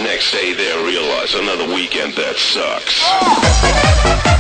next day they'll realize another weekend that sucks.